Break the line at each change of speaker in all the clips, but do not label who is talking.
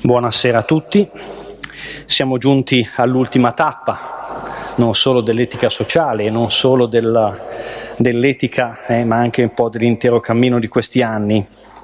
Buonasera a tutti. Siamo giunti all'ultima tappa, non solo dell'etica sociale, non solo dell'etica, ma anche un po' dell'intero cammino di questi anni.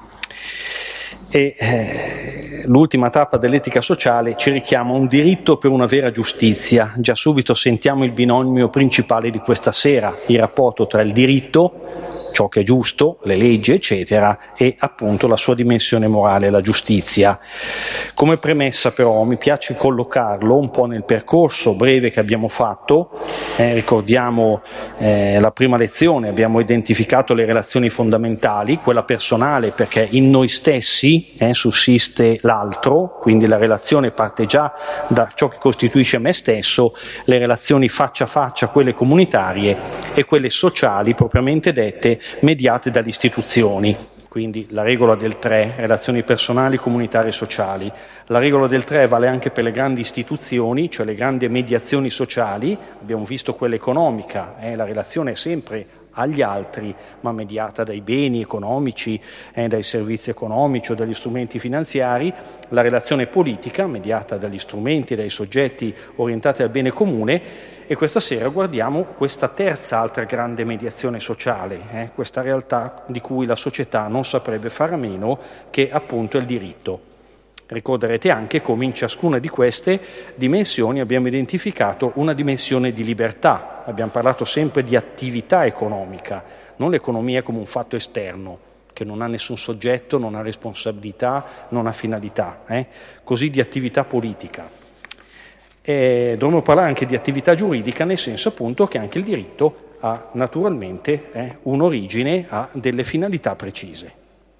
L'ultima tappa dell'etica sociale ci richiama un diritto per una vera giustizia. Già subito sentiamo il binomio principale di questa sera, il rapporto tra il diritto, ciò che è giusto, le leggi, eccetera, e appunto la sua dimensione morale, la giustizia. Come premessa però mi piace collocarlo un po' nel percorso breve che abbiamo fatto. Ricordiamo la prima lezione, abbiamo identificato le relazioni fondamentali, quella personale perché in noi stessi sussiste l'altro, quindi la relazione parte già da ciò che costituisce me stesso, le relazioni faccia a faccia, quelle comunitarie, e quelle sociali propriamente dette, mediate dalle istituzioni. Quindi la regola del 3, relazioni personali, comunitarie e sociali. La regola del 3 vale anche per le grandi istituzioni, cioè le grandi mediazioni sociali. Abbiamo visto quella economica, la relazione è sempre agli altri, ma mediata dai beni economici, dai servizi economici o dagli strumenti finanziari. La relazione politica, mediata dagli strumenti e dai soggetti orientati al bene comune. E questa sera guardiamo questa terza altra grande mediazione sociale, questa realtà di cui la società non saprebbe fare a meno, che appunto è il diritto. Ricorderete anche come in ciascuna di queste dimensioni abbiamo identificato una dimensione di libertà. Abbiamo parlato sempre di attività economica, non l'economia come un fatto esterno, che non ha nessun soggetto, non ha responsabilità, non ha finalità, così di attività politica. Dovremmo parlare anche di attività giuridica, nel senso appunto che anche il diritto ha naturalmente un'origine, ha delle finalità precise.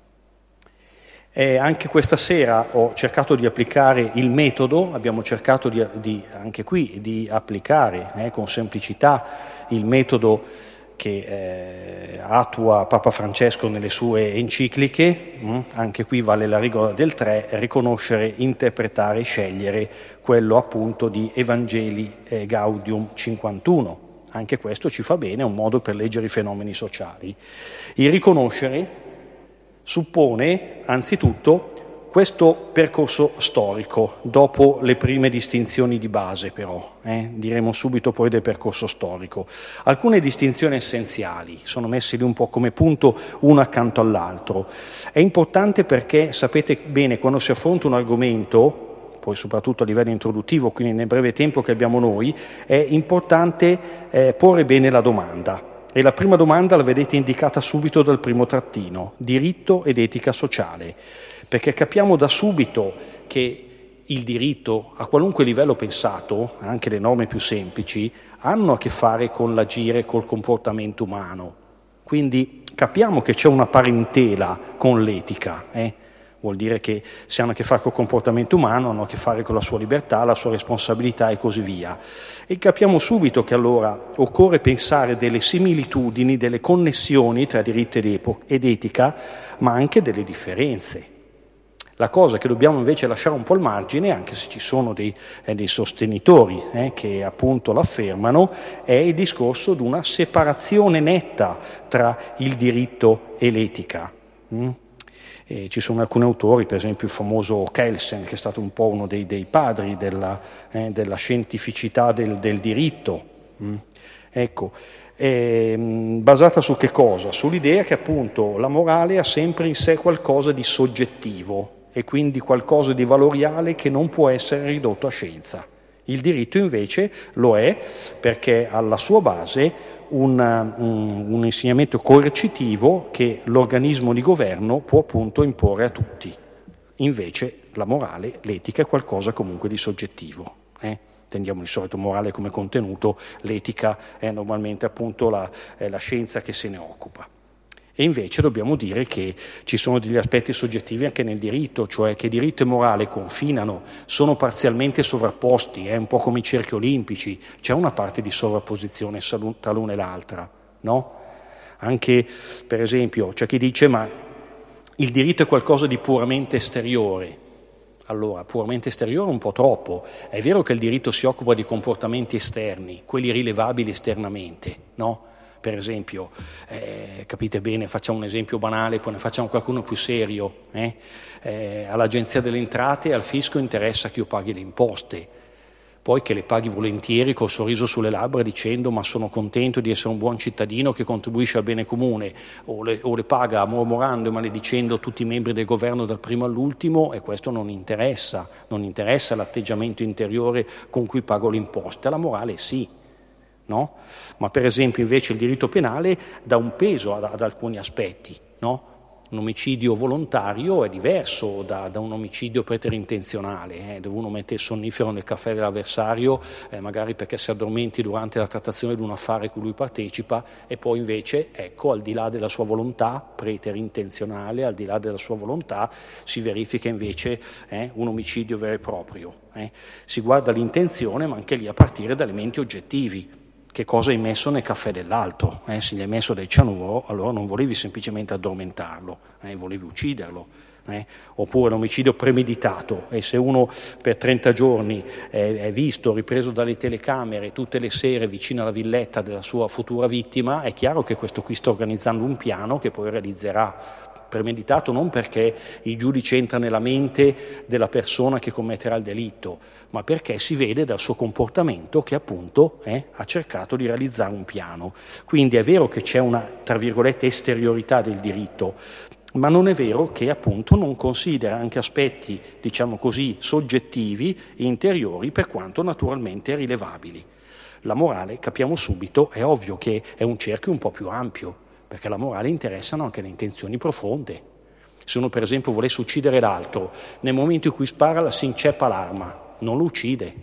Anche questa sera ho cercato di applicare il metodo, abbiamo cercato anche qui di applicare con semplicità il metodo che attua Papa Francesco nelle sue encicliche. Anche qui vale la regola del 3, riconoscere, interpretare, scegliere, quello appunto di Evangelii Gaudium 51. Anche questo ci fa bene, è un modo per leggere i fenomeni sociali. Il riconoscere suppone anzitutto questo percorso storico, dopo le prime distinzioni di base però, diremo subito poi del percorso storico. Alcune distinzioni essenziali sono messe lì un po' come punto uno accanto all'altro. È importante perché sapete bene quando si affronta un argomento, poi soprattutto a livello introduttivo, quindi nel breve tempo che abbiamo noi, è importante porre bene la domanda. E la prima domanda la vedete indicata subito dal primo trattino, diritto ed etica sociale, perché capiamo da subito che il diritto, a qualunque livello pensato, anche le norme più semplici, hanno a che fare con l'agire, col comportamento umano. Quindi capiamo che c'è una parentela con l'etica, Vuol dire che se hanno a che fare col comportamento umano, hanno a che fare con la sua libertà, la sua responsabilità e così via. E capiamo subito che allora occorre pensare delle similitudini, delle connessioni tra diritto ed etica, ma anche delle differenze. La cosa che dobbiamo invece lasciare un po' al margine, anche se ci sono dei sostenitori che appunto l'affermano, è il discorso di una separazione netta tra il diritto e l'etica. Ci sono alcuni autori, per esempio il famoso Kelsen, che è stato un po' uno dei padri della scientificità del diritto. Basata su che cosa? Sull'idea che appunto la morale ha sempre in sé qualcosa di soggettivo e quindi qualcosa di valoriale che non può essere ridotto a scienza. Il diritto invece lo è perché alla sua base un insegnamento coercitivo che l'organismo di governo può appunto imporre a tutti. Invece la morale, l'etica è qualcosa comunque di soggettivo. Intendiamo di solito morale come contenuto, l'etica è normalmente appunto la scienza che se ne occupa. E invece dobbiamo dire che ci sono degli aspetti soggettivi anche nel diritto, cioè che diritto e morale confinano, sono parzialmente sovrapposti, è un po' come i cerchi olimpici, c'è una parte di sovrapposizione tra l'una e l'altra, no? Anche, per esempio, c'è chi dice ma il diritto è qualcosa di puramente esteriore. Allora, puramente esteriore un po' troppo. È vero che il diritto si occupa di comportamenti esterni, quelli rilevabili esternamente, no? Per esempio, capite bene, facciamo un esempio banale, poi ne facciamo qualcuno più serio. All'Agenzia delle Entrate e al fisco interessa che io paghi le imposte, poi che le paghi volentieri col sorriso sulle labbra dicendo ma sono contento di essere un buon cittadino che contribuisce al bene comune, o le paga mormorando e maledicendo tutti i membri del governo dal primo all'ultimo, e questo non interessa l'atteggiamento interiore con cui pago le imposte. La morale sì, no? Ma per esempio invece il diritto penale dà un peso ad alcuni aspetti, no? Un omicidio volontario è diverso da un omicidio preterintenzionale, dove uno mette il sonnifero nel caffè dell'avversario, magari perché si addormenti durante la trattazione di un affare a cui lui partecipa, e poi invece, ecco, al di là della sua volontà preterintenzionale, al di là della sua volontà, si verifica invece un omicidio vero e proprio. Si guarda l'intenzione, ma anche lì a partire da elementi oggettivi. Che cosa hai messo nel caffè dell'altro? Se gli hai messo del cianuro, allora non volevi semplicemente addormentarlo, volevi ucciderlo. Oppure l'omicidio premeditato, e se uno per 30 giorni è visto, ripreso dalle telecamere tutte le sere vicino alla villetta della sua futura vittima, è chiaro che questo qui sta organizzando un piano che poi realizzerà. Premeditato non perché il giudice entra nella mente della persona che commetterà il delitto, ma perché si vede dal suo comportamento che appunto ha cercato di realizzare un piano. Quindi è vero che c'è una, tra virgolette, esteriorità del diritto, ma non è vero che appunto non considera anche aspetti, diciamo così, soggettivi, interiori, per quanto naturalmente rilevabili. La morale, capiamo subito, è ovvio che è un cerchio un po' più ampio, perché la morale interessano anche le intenzioni profonde. Se uno per esempio volesse uccidere l'altro, nel momento in cui spara si inceppa l'arma, non lo uccide,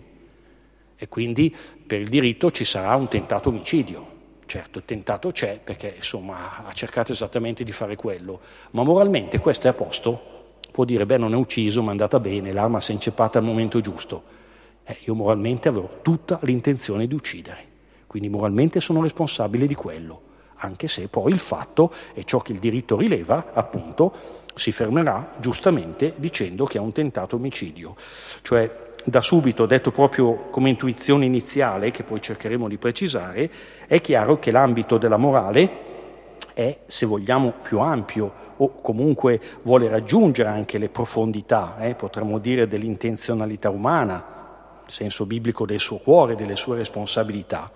e quindi per il diritto ci sarà un tentato omicidio. Certo, il tentato c'è perché insomma ha cercato esattamente di fare quello, ma moralmente questo è a posto? Può dire, beh, non è ucciso, ma è andata bene, l'arma si è inceppata al momento giusto. Io moralmente avevo tutta l'intenzione di uccidere, quindi moralmente sono responsabile di quello, anche se poi il fatto, e ciò che il diritto rileva, appunto, si fermerà giustamente dicendo che è un tentato omicidio. Cioè, da subito, detto proprio come intuizione iniziale, che poi cercheremo di precisare, è chiaro che l'ambito della morale è, se vogliamo, più ampio, o comunque vuole raggiungere anche le profondità, potremmo dire dell'intenzionalità umana, nel senso biblico del suo cuore, delle sue responsabilità.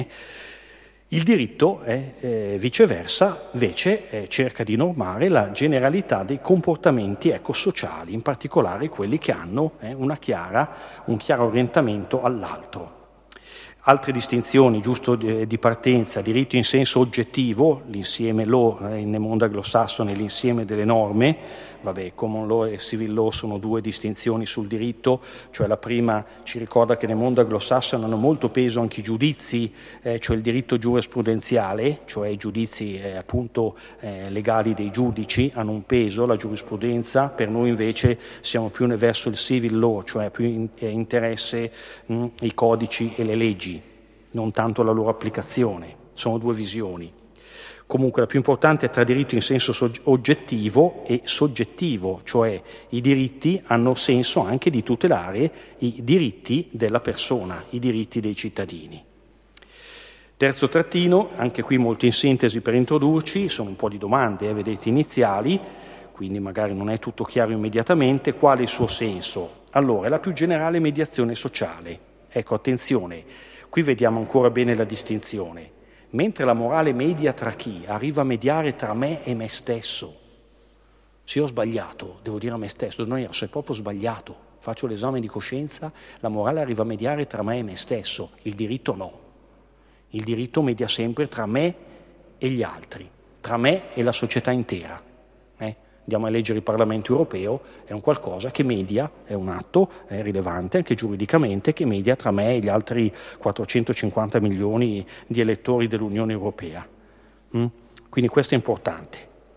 Il diritto, viceversa, invece cerca di normare la generalità dei comportamenti ecosociali, in particolare quelli che hanno un chiaro orientamento all'altro. Altre distinzioni, giusto di partenza: diritto in senso oggettivo, l'insieme law nel mondo anglosassone, l'insieme delle norme. Common law e civil law sono due distinzioni sul diritto, cioè la prima ci ricorda che nel mondo anglosassone hanno molto peso anche i giudizi, cioè il diritto giurisprudenziale, cioè i giudizi appunto legali dei giudici hanno un peso, la giurisprudenza. Per noi invece siamo più verso il civil law, cioè più interesse i codici e le leggi, non tanto la loro applicazione. Sono due visioni. Comunque la più importante è tra diritto in senso oggettivo e soggettivo, cioè i diritti hanno senso anche di tutelare i diritti della persona, i diritti dei cittadini. Terzo trattino, anche qui molto in sintesi per introdurci, sono un po' di domande, vedete, iniziali, quindi magari non è tutto chiaro immediatamente. Qual è il suo senso? Allora, è la più generale mediazione sociale. Ecco, attenzione, qui vediamo ancora bene la distinzione. Mentre la morale media tra chi? Arriva a mediare tra me e me stesso. Se ho sbagliato, devo dire a me stesso, non io, se è proprio sbagliato, faccio l'esame di coscienza, la morale arriva a mediare tra me e me stesso, il diritto no. Il diritto media sempre tra me e gli altri, tra me e la società intera. Andiamo a leggere il Parlamento europeo, è un qualcosa che media, è un atto rilevante anche giuridicamente, che media tra me e gli altri 450 milioni di elettori dell'Unione Europea. Quindi questo è importante.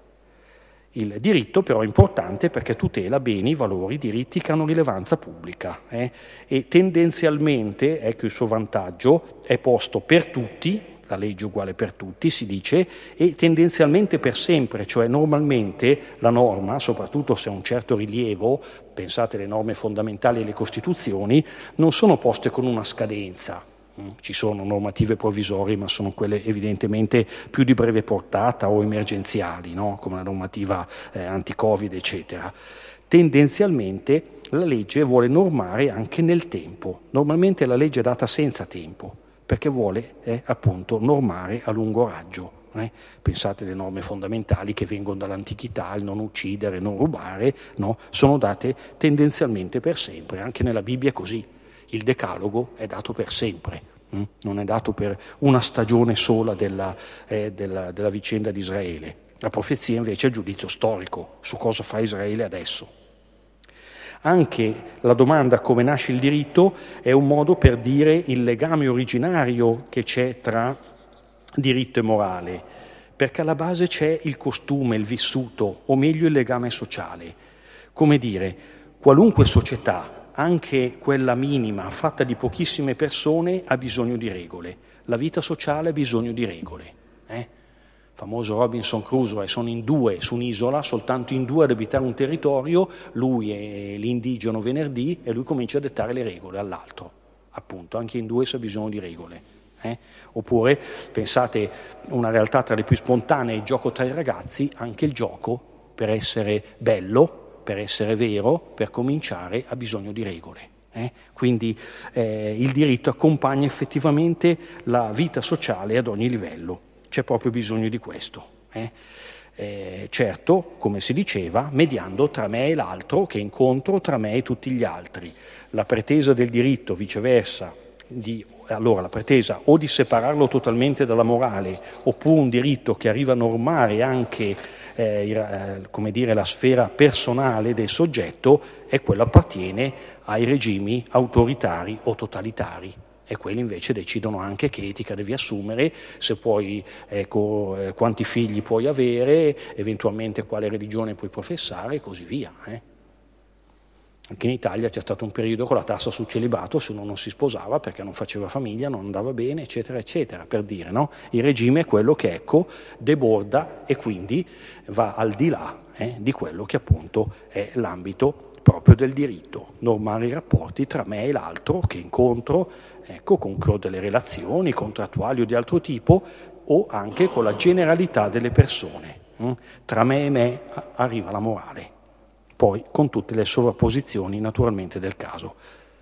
Il diritto però è importante perché tutela beni, valori, diritti che hanno rilevanza pubblica e tendenzialmente, ecco il suo vantaggio, è posto per tutti. La legge è uguale per tutti, si dice, e tendenzialmente per sempre, cioè normalmente la norma, soprattutto se ha un certo rilievo, pensate alle norme fondamentali e alle Costituzioni, non sono poste con una scadenza, Ci sono normative provvisorie, ma sono quelle evidentemente più di breve portata o emergenziali, no? Come la normativa anti-Covid, eccetera. Tendenzialmente la legge vuole normare anche nel tempo. Normalmente la legge è data senza tempo, perché vuole appunto normare a lungo raggio. Pensate alle norme fondamentali che vengono dall'antichità, il non uccidere, non rubare, no? Sono date tendenzialmente per sempre. Anche nella Bibbia è così. Il decalogo è dato per sempre, non è dato per una stagione sola della vicenda di Israele. La profezia invece è il giudizio storico su cosa fa Israele adesso. Anche la domanda come nasce il diritto è un modo per dire il legame originario che c'è tra diritto e morale, perché alla base c'è il costume, il vissuto, o meglio il legame sociale. Come dire, qualunque società, anche quella minima, fatta di pochissime persone, ha bisogno di regole. La vita sociale ha bisogno di regole. Famoso Robinson Crusoe, sono in due su un'isola, soltanto in due ad abitare un territorio, lui e l'indigeno venerdì, e lui comincia a dettare le regole all'altro. Appunto, anche in due si ha bisogno di regole. Oppure, pensate, una realtà tra le più spontanee, il gioco tra i ragazzi, anche il gioco, per essere bello, per essere vero, per cominciare, ha bisogno di regole. Quindi il diritto accompagna effettivamente la vita sociale ad ogni livello. C'è proprio bisogno di questo. Certo, come si diceva, mediando tra me e l'altro, che incontro tra me e tutti gli altri. La pretesa del diritto, viceversa, la pretesa o di separarlo totalmente dalla morale, oppure un diritto che arriva a normare anche la sfera personale del soggetto, è quello appartiene ai regimi autoritari o totalitari. E quelli invece decidono anche che etica devi assumere, se puoi, quanti figli puoi avere, eventualmente quale religione puoi professare e così via. Anche in Italia c'è stato un periodo con la tassa sul celibato, se uno non si sposava perché non faceva famiglia, non andava bene, eccetera, eccetera, per dire, no? Il regime è quello che, deborda e quindi va al di là di quello che appunto è l'ambito proprio del diritto, normare i rapporti tra me e l'altro che incontro, con delle relazioni contrattuali o di altro tipo, o anche con la generalità delle persone. Tra me e me arriva la morale, poi con tutte le sovrapposizioni naturalmente del caso.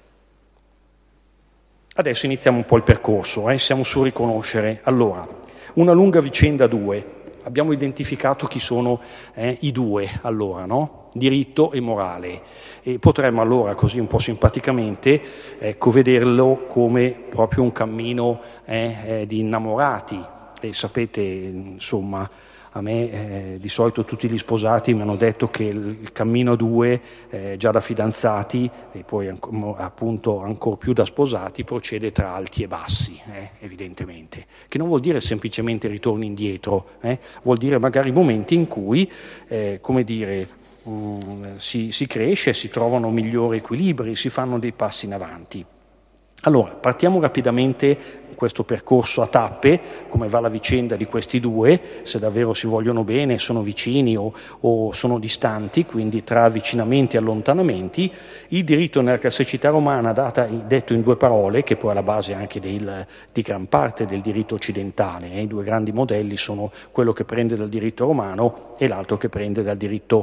Adesso iniziamo un po' il percorso, siamo su riconoscere. Allora, una lunga vicenda 2. Abbiamo identificato chi sono i due, allora, no? Diritto e morale. E potremmo allora, così un po' simpaticamente, vederlo come proprio un cammino di innamorati. E sapete, insomma, a me di solito tutti gli sposati mi hanno detto che il cammino a due, già da fidanzati e poi appunto ancora più da sposati, procede tra alti e bassi, evidentemente, che non vuol dire semplicemente ritorni indietro, vuol dire magari momenti in cui, si cresce, si trovano migliori equilibri, si fanno dei passi in avanti. Allora, partiamo rapidamente questo percorso a tappe, come va la vicenda di questi due, se davvero si vogliono bene, sono vicini o sono distanti, quindi tra avvicinamenti e allontanamenti. Il diritto nella classicità romana, detto in due parole, che poi è la base anche di gran parte del diritto occidentale. I due grandi modelli sono quello che prende dal diritto romano e l'altro che prende dal diritto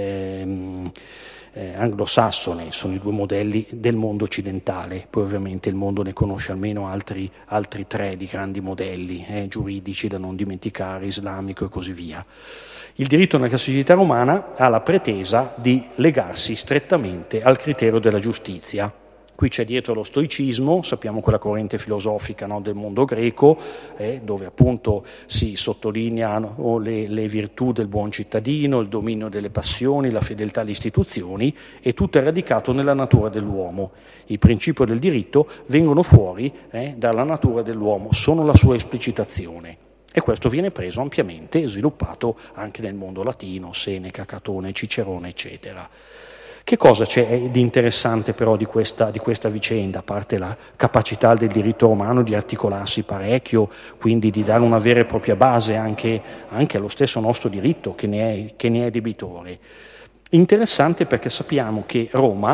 anglosassone, sono i due modelli del mondo occidentale. Poi ovviamente il mondo ne conosce almeno altri tre di grandi modelli giuridici da non dimenticare, islamico e così via. Il diritto nella classicità romana ha la pretesa di legarsi strettamente al criterio della giustizia. Qui c'è dietro lo stoicismo, sappiamo quella corrente filosofica, no, del mondo greco, dove appunto si sottolineano le virtù del buon cittadino, il dominio delle passioni, la fedeltà alle istituzioni, e tutto è radicato nella natura dell'uomo. I principi del diritto vengono fuori dalla natura dell'uomo, sono la sua esplicitazione. E questo viene preso ampiamente e sviluppato anche nel mondo latino, Seneca, Catone, Cicerone, eccetera. Che cosa c'è di interessante però di questa vicenda, a parte la capacità del diritto romano di articolarsi parecchio, quindi di dare una vera e propria base anche allo stesso nostro diritto che ne è debitore? Interessante perché sappiamo che Roma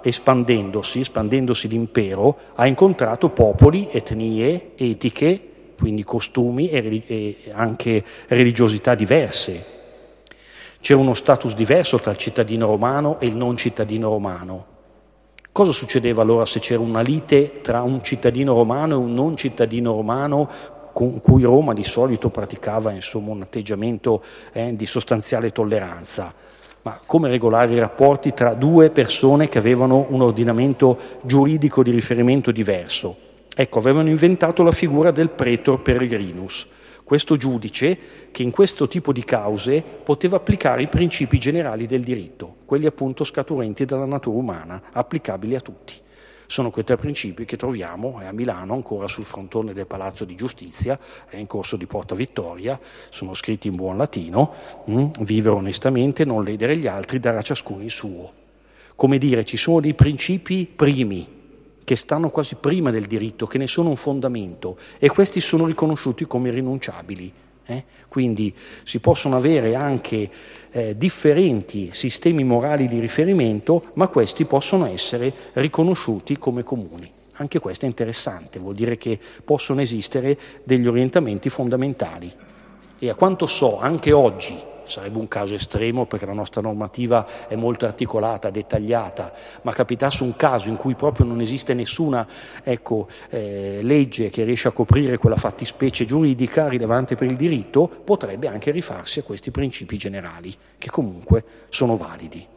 espandendosi l'impero, ha incontrato popoli, etnie, etiche, quindi costumi e anche religiosità diverse. C'era uno status diverso tra il cittadino romano e il non cittadino romano. Cosa succedeva allora se c'era una lite tra un cittadino romano e un non cittadino romano, con cui Roma di solito praticava un atteggiamento di sostanziale tolleranza? Ma come regolare i rapporti tra due persone che avevano un ordinamento giuridico di riferimento diverso? Ecco, avevano inventato la figura del praetor peregrinus, questo giudice che in questo tipo di cause poteva applicare i principi generali del diritto, quelli appunto scaturenti dalla natura umana, applicabili a tutti. Sono quei tre principi che troviamo a Milano, ancora sul frontone del Palazzo di Giustizia, in corso di Porta Vittoria, sono scritti in buon latino: vivere onestamente, non ledere gli altri, dare a ciascuno il suo. Come dire, ci sono dei principi primi, che stanno quasi prima del diritto, che ne sono un fondamento, e questi sono riconosciuti come irrinunciabili. Quindi si possono avere anche differenti sistemi morali di riferimento, ma questi possono essere riconosciuti come comuni. Anche questo è interessante, vuol dire che possono esistere degli orientamenti fondamentali. E a quanto so, anche oggi, sarebbe un caso estremo perché la nostra normativa è molto articolata, dettagliata, ma capitasse un caso in cui proprio non esiste nessuna legge che riesce a coprire quella fattispecie giuridica rilevante per il diritto, potrebbe anche rifarsi a questi principi generali, che comunque sono validi.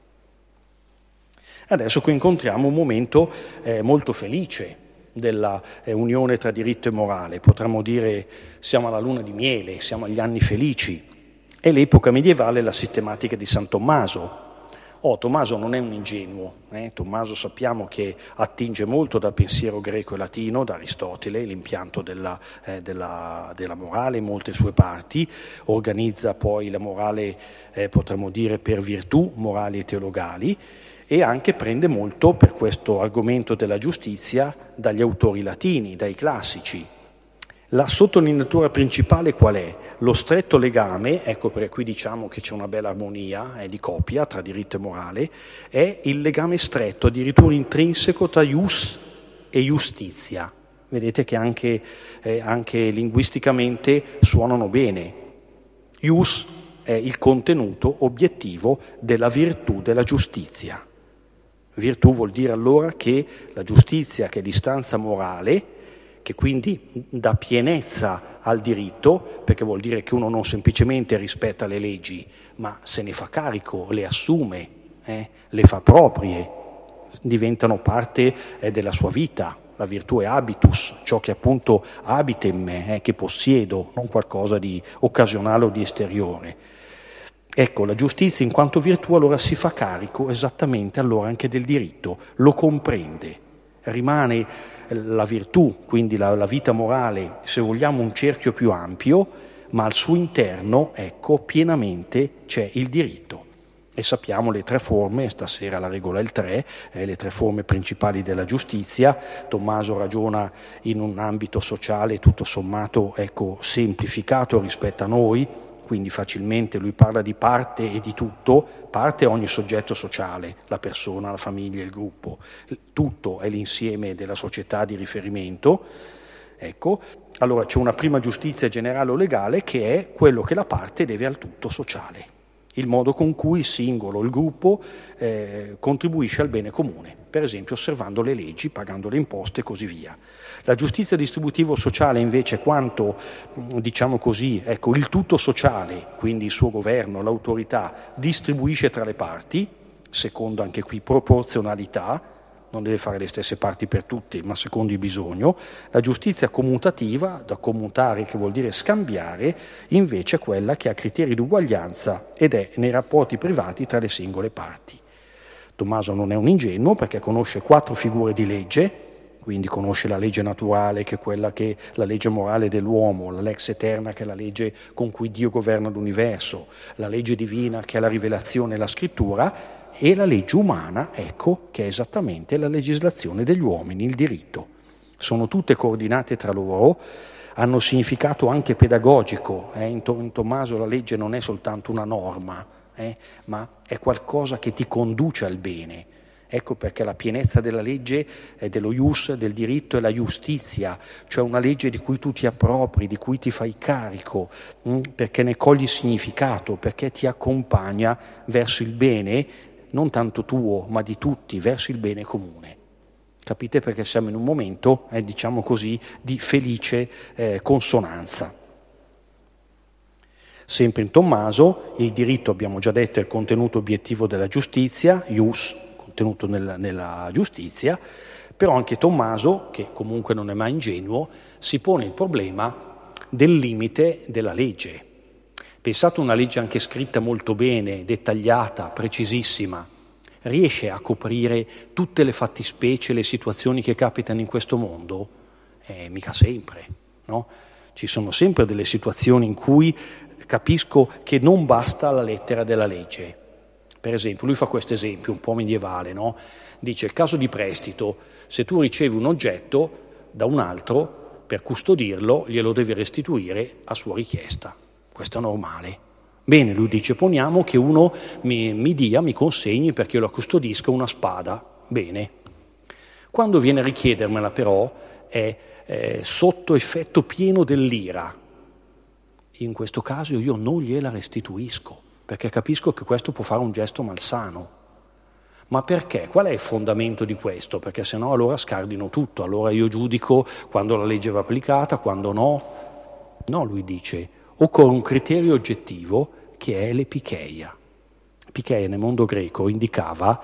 Adesso qui incontriamo un momento molto felice della unione tra diritto e morale. Potremmo dire siamo alla luna di miele, siamo agli anni felici. È l'epoca medievale, la sistematica di San Tommaso. Tommaso non è un ingenuo, Tommaso sappiamo che attinge molto dal pensiero greco e latino, da Aristotele, l'impianto della morale in molte sue parti, organizza poi la morale, potremmo dire, per virtù morali e teologali, e anche prende molto per questo argomento della giustizia dagli autori latini, dai classici. La sottolineatura principale qual è? Lo stretto legame, ecco perché qui diciamo che c'è una bella armonia di coppia tra diritto e morale, è il legame stretto, addirittura intrinseco, tra ius e justizia. Vedete che anche linguisticamente suonano bene. Ius è il contenuto obiettivo della virtù della giustizia. Virtù vuol dire allora che la giustizia, che è l'istanza morale, che quindi dà pienezza al diritto, perché vuol dire che uno non semplicemente rispetta le leggi, ma se ne fa carico, le assume, le fa proprie, diventano parte della sua vita. La virtù è habitus, ciò che appunto abita in me, che possiedo, non qualcosa di occasionale o di esteriore. Ecco, la giustizia in quanto virtù allora si fa carico esattamente allora anche del diritto, lo comprende. Rimane la virtù, quindi la vita morale, se vogliamo un cerchio più ampio, ma al suo interno, pienamente c'è il diritto. E sappiamo le tre forme, stasera la regola è il 3, le tre forme principali della giustizia. Tommaso ragiona in un ambito sociale tutto sommato semplificato rispetto a noi, quindi facilmente lui parla di parte e di tutto. Parte è ogni soggetto sociale, la persona, la famiglia, il gruppo, tutto è l'insieme della società di riferimento. Allora c'è una prima giustizia generale o legale che è quello che la parte deve al tutto sociale, il modo con cui il singolo, il gruppo contribuisce al bene comune, per esempio osservando le leggi, pagando le imposte e così via. La giustizia distributivo-sociale invece è quanto, diciamo così, il tutto sociale, quindi il suo governo, l'autorità, distribuisce tra le parti, secondo anche qui proporzionalità, non deve fare le stesse parti per tutti, ma secondo il bisogno. La giustizia commutativa, da commutare che vuol dire scambiare, invece è quella che ha criteri di uguaglianza ed è nei rapporti privati tra le singole parti. Tommaso non è un ingenuo perché conosce 4 figure di legge, quindi conosce la legge naturale, che è quella che è la legge morale dell'uomo, la lex eterna, che è la legge con cui Dio governa l'universo, la legge divina, che è la rivelazione e la scrittura, e la legge umana, che è esattamente la legislazione degli uomini, il diritto. Sono tutte coordinate tra loro, hanno significato anche pedagogico. In Tommaso la legge non è soltanto una norma, ma è qualcosa che ti conduce al bene. Ecco perché la pienezza della legge è dello ius, del diritto, è la giustizia, cioè una legge di cui tu ti appropri, di cui ti fai carico, perché ne cogli significato, perché ti accompagna verso il bene, non tanto tuo, ma di tutti, verso il bene comune. Capite? Perché siamo in un momento, diciamo così, di felice consonanza. Sempre in Tommaso, il diritto, abbiamo già detto, è il contenuto obiettivo della giustizia, ius, contenuto nella giustizia, però anche Tommaso, che comunque non è mai ingenuo, si pone il problema del limite della legge. Pensate a una legge anche scritta molto bene, dettagliata, precisissima, riesce a coprire tutte le fattispecie, le situazioni che capitano in questo mondo? Mica sempre, no? Ci sono sempre delle situazioni in cui capisco che non basta la lettera della legge. Per esempio, lui fa questo esempio un po' medievale, no? Dice: il caso di prestito, se tu ricevi un oggetto da un altro, per custodirlo glielo devi restituire a sua richiesta. Questo è normale. Bene, lui dice, poniamo che uno mi consegni, perché io la custodisca, una spada. Bene. Quando viene a richiedermela però è sotto effetto pieno dell'ira. In questo caso io non gliela restituisco, perché capisco che questo può fare un gesto malsano. Ma perché? Qual è il fondamento di questo? Perché sennò allora scardino tutto, allora io giudico quando la legge va applicata, quando no. No, lui dice, occorre un criterio oggettivo che è l'epicheia. Epicheia nel mondo greco indicava,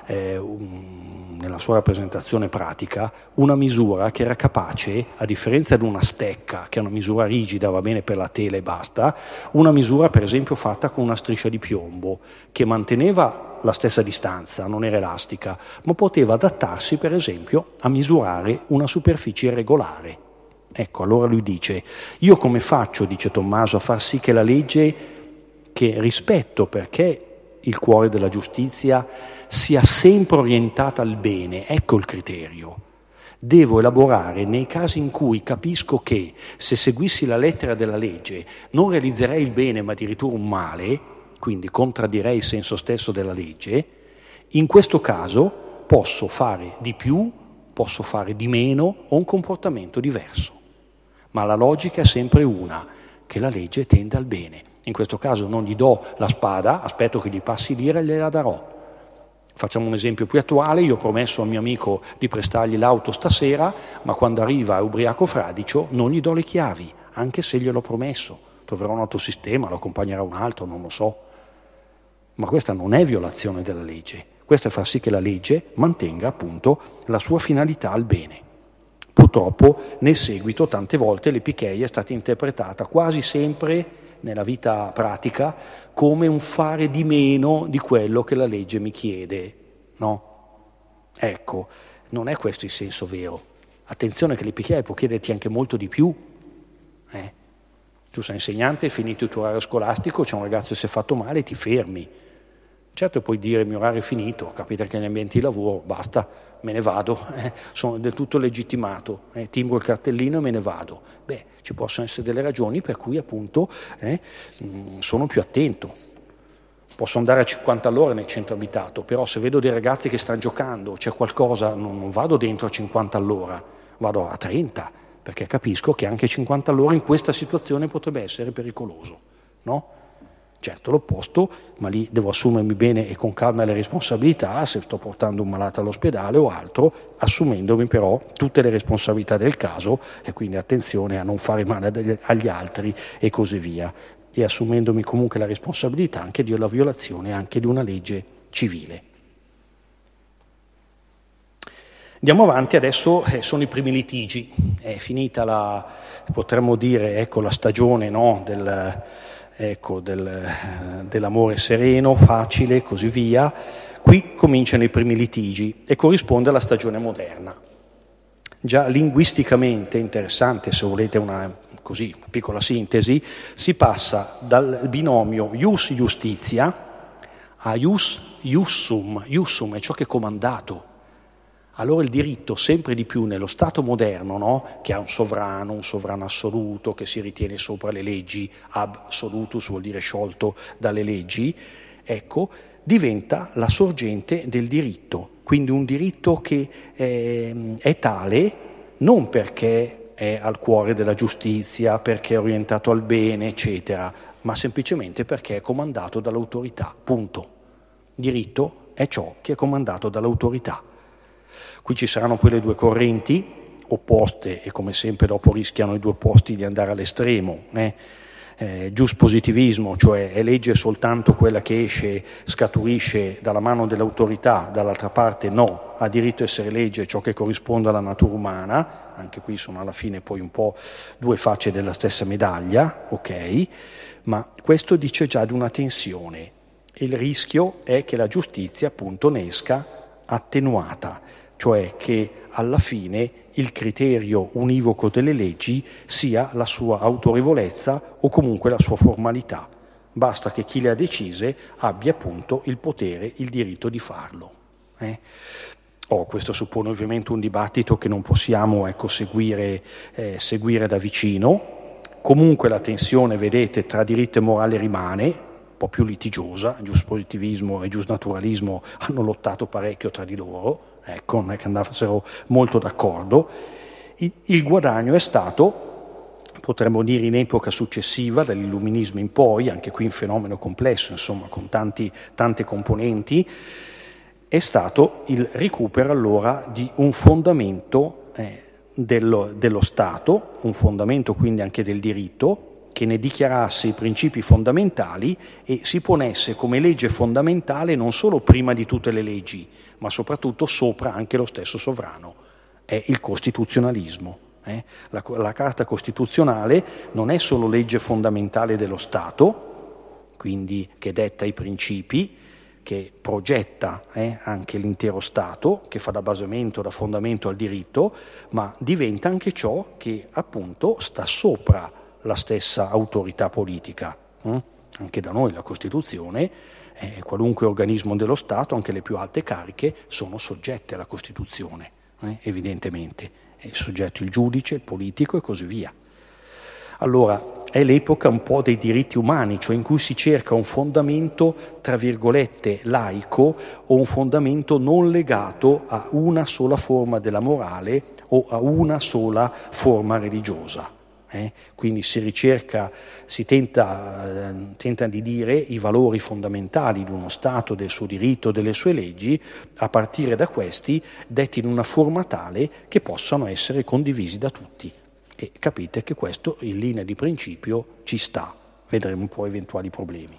nella sua rappresentazione pratica, una misura che era capace, a differenza di una stecca, che è una misura rigida, va bene per la tela e basta, una misura per esempio fatta con una striscia di piombo, che manteneva la stessa distanza, non era elastica, ma poteva adattarsi per esempio a misurare una superficie irregolare. Ecco, allora lui dice, io come faccio, dice Tommaso, a far sì che la legge, che rispetto perché il cuore della giustizia, sia sempre orientata al bene? Ecco il criterio. Devo elaborare nei casi in cui capisco che se seguissi la lettera della legge non realizzerei il bene ma addirittura un male, quindi contraddirei il senso stesso della legge. In questo caso posso fare di più, posso fare di meno o un comportamento diverso. Ma la logica è sempre una, che la legge tende al bene. In questo caso non gli do la spada, aspetto che gli passi l'ira e gliela darò. Facciamo un esempio più attuale, io ho promesso a un mio amico di prestargli l'auto stasera, ma quando arriva ubriaco fradicio non gli do le chiavi, anche se gliel'ho promesso. Troverò un autosistema, lo accompagnerà un altro, non lo so. Ma questa non è violazione della legge, questo è far sì che la legge mantenga appunto la sua finalità al bene. Purtroppo nel seguito tante volte l'epicheia è stata interpretata quasi sempre nella vita pratica come un fare di meno di quello che la legge mi chiede, no? Ecco, non è questo il senso vero. Attenzione che l'epicheia può chiederti anche molto di più. Tu sei insegnante, hai finito il tuo orario scolastico, c'è un ragazzo che si è fatto male, ti fermi. Certo puoi dire il mio orario è finito, capita che negli ambienti di lavoro, basta, me ne vado, sono del tutto legittimato, timbro il cartellino e me ne vado. Beh, ci possono essere delle ragioni per cui appunto sono più attento. Posso andare a 50 all'ora nel centro abitato, però se vedo dei ragazzi che stanno giocando, c'è qualcosa, non vado dentro a 50 all'ora, vado a 30, perché capisco che anche 50 all'ora in questa situazione potrebbe essere pericoloso, no? Certo l'opposto, ma lì devo assumermi bene e con calma le responsabilità, se sto portando un malato all'ospedale o altro, assumendomi però tutte le responsabilità del caso e quindi attenzione a non fare male agli altri e così via, e assumendomi comunque la responsabilità anche di una violazione anche di una legge civile. Andiamo avanti, adesso sono i primi litigi, è finita potremmo dire, la stagione, no, dell'amore sereno, facile, così via. Qui cominciano i primi litigi e corrisponde alla stagione moderna. Già linguisticamente interessante, se volete una piccola sintesi, si passa dal binomio ius iustitia a ius iussum. Iussum è ciò che è comandato. Allora il diritto sempre di più nello Stato moderno, no? Che ha un sovrano assoluto che si ritiene sopra le leggi, absolutus vuol dire sciolto dalle leggi, ecco, diventa la sorgente del diritto, quindi un diritto che è tale non perché è al cuore della giustizia, perché è orientato al bene, eccetera, ma semplicemente perché è comandato dall'autorità, punto. Diritto è ciò che è comandato dall'autorità. Qui ci saranno poi le due correnti opposte e come sempre dopo rischiano i due opposti di andare all'estremo, giuspositivismo, cioè è legge soltanto quella che esce, scaturisce dalla mano dell'autorità, dall'altra parte no, ha diritto a essere legge ciò che corrisponde alla natura umana, anche qui sono alla fine poi un po' due facce della stessa medaglia, ok, ma questo dice già di una tensione. Il rischio è che la giustizia appunto ne esca attenuata, cioè che alla fine il criterio univoco delle leggi sia la sua autorevolezza o comunque la sua formalità. Basta che chi le ha decise abbia appunto il potere, il diritto di farlo. Questo suppone ovviamente un dibattito che non possiamo seguire da vicino. Comunque la tensione, vedete, tra diritto e morale rimane, un po' più litigiosa, giuspositivismo e giusnaturalismo hanno lottato parecchio tra di loro, non è che andassero molto d'accordo. Il guadagno è stato, potremmo dire in epoca successiva, dall'illuminismo in poi, anche qui un fenomeno complesso, insomma, con tante componenti, è stato il recupero allora di un fondamento dello Stato, un fondamento quindi anche del diritto, che ne dichiarasse i principi fondamentali e si ponesse come legge fondamentale non solo prima di tutte le leggi, ma soprattutto sopra anche lo stesso sovrano. È il costituzionalismo. La Carta Costituzionale non è solo legge fondamentale dello Stato, quindi che detta i principi, che progetta anche l'intero Stato, che fa da basamento, da fondamento al diritto, ma diventa anche ciò che appunto sta sopra la stessa autorità politica. Anche da noi la Costituzione, qualunque organismo dello Stato, anche le più alte cariche, sono soggette alla Costituzione, evidentemente. È soggetto il giudice, il politico e così via. Allora, è l'epoca un po' dei diritti umani, cioè in cui si cerca un fondamento, tra virgolette, laico o un fondamento non legato a una sola forma della morale o a una sola forma religiosa. Quindi si tenta di dire i valori fondamentali di uno Stato, del suo diritto, delle sue leggi, a partire da questi, detti in una forma tale che possano essere condivisi da tutti. E capite che questo in linea di principio ci sta, vedremo poi eventuali problemi.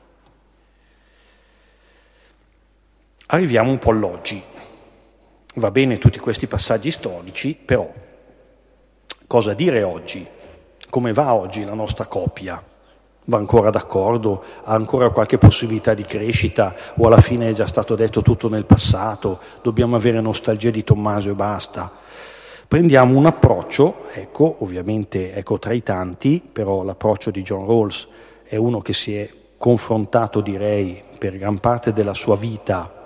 Arriviamo un po' all'oggi. Va bene tutti questi passaggi storici, però cosa dire oggi? Come va oggi la nostra coppia? Va ancora d'accordo? Ha ancora qualche possibilità di crescita? O alla fine è già stato detto tutto nel passato? Dobbiamo avere nostalgia di Tommaso e basta? Prendiamo un approccio, ovviamente tra i tanti, però l'approccio di John Rawls è uno che si è confrontato, direi, per gran parte della sua vita,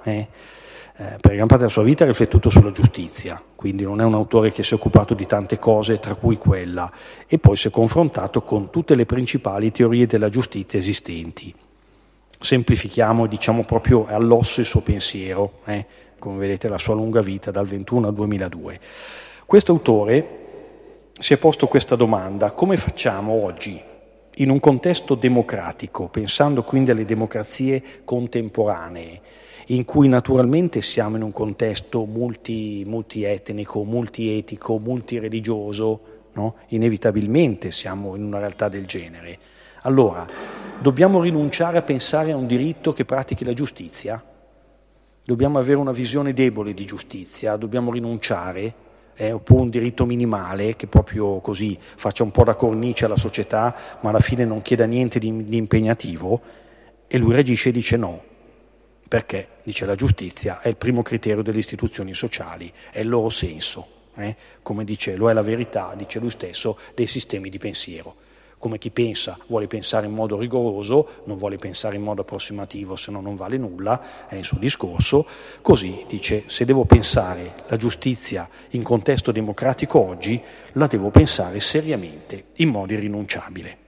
ha riflettuto sulla giustizia, quindi non è un autore che si è occupato di tante cose, tra cui quella, e poi si è confrontato con tutte le principali teorie della giustizia esistenti. Semplifichiamo, diciamo proprio all'osso il suo pensiero, come vedete la sua lunga vita dal 21 al 2002. Questo autore si è posto questa domanda: come facciamo oggi, in un contesto democratico, pensando quindi alle democrazie contemporanee, in cui naturalmente siamo in un contesto multietnico, multietico, multireligioso, no? Inevitabilmente siamo in una realtà del genere. Allora, dobbiamo rinunciare a pensare a un diritto che pratichi la giustizia? Dobbiamo avere una visione debole di giustizia? Dobbiamo rinunciare? Oppure un diritto minimale che proprio così faccia un po' da cornice alla società, ma alla fine non chieda niente di impegnativo? E lui reagisce e dice no. Perché? Dice la giustizia è il primo criterio delle istituzioni sociali, è il loro senso, come dice, lo è la verità, dice lui stesso, dei sistemi di pensiero. Come chi pensa vuole pensare in modo rigoroso, non vuole pensare in modo approssimativo, se no non vale nulla, è il suo discorso. Così dice, se devo pensare la giustizia in contesto democratico oggi, la devo pensare seriamente, in modo irrinunciabile.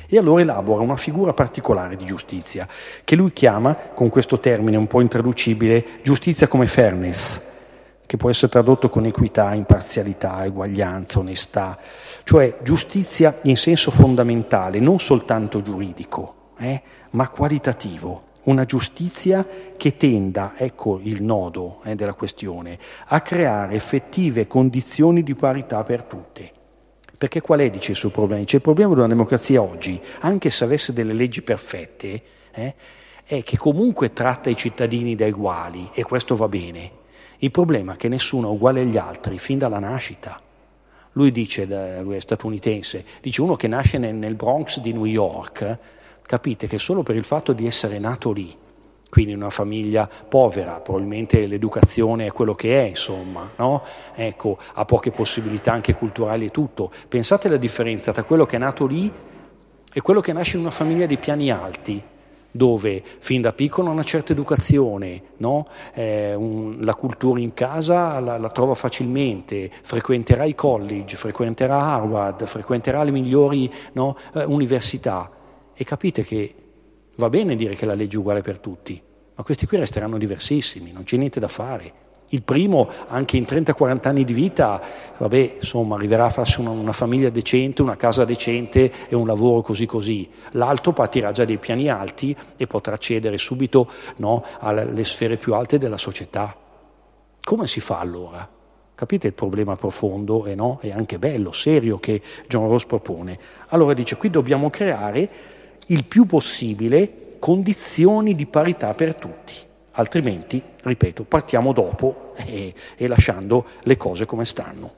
E allora elabora una figura particolare di giustizia, che lui chiama, con questo termine un po' intraducibile, giustizia come fairness, che può essere tradotto con equità, imparzialità, eguaglianza, onestà, cioè giustizia in senso fondamentale, non soltanto giuridico, ma qualitativo. Una giustizia che tenda, ecco il nodo della questione, a creare effettive condizioni di parità per tutti. Perché qual è, dice, il suo problema? Dice, il problema di una democrazia oggi, anche se avesse delle leggi perfette, è che comunque tratta i cittadini da uguali, e questo va bene. Il problema è che nessuno è uguale agli altri fin dalla nascita. Lui dice, lui è statunitense, dice uno che nasce nel Bronx di New York, capite che solo per il fatto di essere nato lì, quindi in una famiglia povera, probabilmente l'educazione è quello che è, insomma, no? Ecco, ha poche possibilità anche culturali e tutto. Pensate alla differenza tra quello che è nato lì e quello che nasce in una famiglia di piani alti, dove fin da piccolo ha una certa educazione, no? La cultura in casa la trova facilmente, frequenterà i college, frequenterà Harvard, frequenterà le migliori, no, università. E capite che va bene dire che la legge è uguale per tutti, ma questi qui resteranno diversissimi, non c'è niente da fare. Il primo, anche in 30-40 anni di vita, vabbè, insomma, arriverà a farsi una famiglia decente, una casa decente e un lavoro così. L'altro partirà già dei piani alti e potrà accedere subito, no, alle sfere più alte della società. Come si fa allora? Capite il problema profondo e anche bello, serio che John Rawls propone? Allora dice, qui dobbiamo creare il più possibile condizioni di parità per tutti, altrimenti, ripeto, partiamo dopo e lasciando le cose come stanno.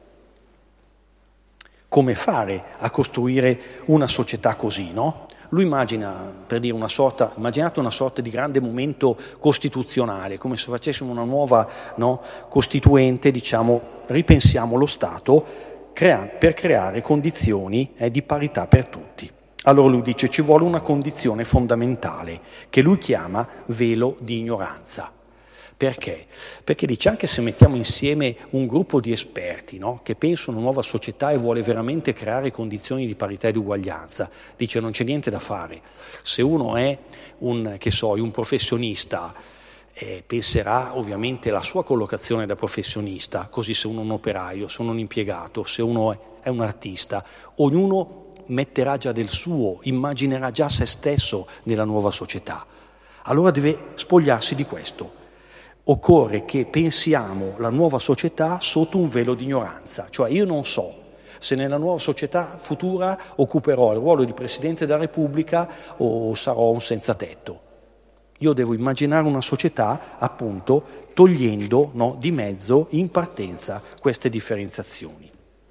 Come fare a costruire una società così, no? Lui immagina, per dire immaginate una sorta di grande momento costituzionale, come se facessimo una nuova, no, costituente, diciamo, ripensiamo lo Stato per creare condizioni di parità per tutti. Allora lui dice ci vuole una condizione fondamentale che lui chiama velo di ignoranza. Perché? Perché dice anche se mettiamo insieme un gruppo di esperti, no, che pensa una nuova società e vuole veramente creare condizioni di parità e di uguaglianza, dice non c'è niente da fare. Se uno è un professionista penserà ovviamente alla sua collocazione da professionista, così se uno è un operaio, se uno è un impiegato, se uno è un artista, ognuno metterà già del suo, immaginerà già se stesso nella nuova società. Allora deve spogliarsi di questo. Occorre che pensiamo la nuova società sotto un velo di ignoranza, cioè io non so se nella nuova società futura occuperò il ruolo di Presidente della Repubblica o sarò un senza tetto. Io devo immaginare una società, appunto, togliendo, no, di mezzo in partenza queste differenziazioni.